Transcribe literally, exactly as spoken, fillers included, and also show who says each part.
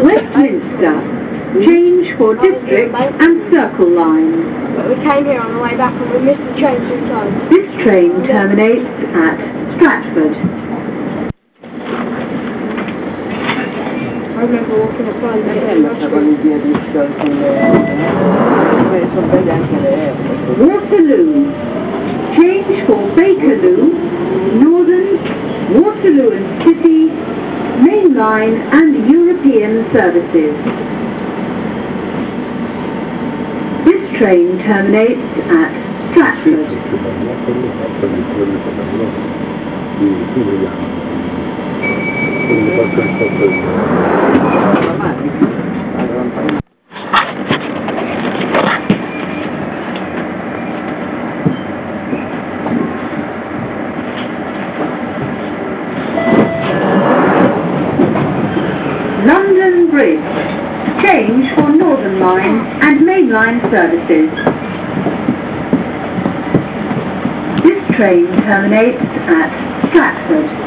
Speaker 1: Westminster. Change for District and Circle lines.
Speaker 2: But we came here on the way back and we missed the train two times.
Speaker 1: This train terminates at Stratford.
Speaker 2: I remember walking up by the
Speaker 1: Waterloo. Change for Bakerloo, Northern, Waterloo and City, Main Line and European services. This train terminates at Stratford. London Bridge. Change for Northern Line and Main Line services. This train terminates at Stratford.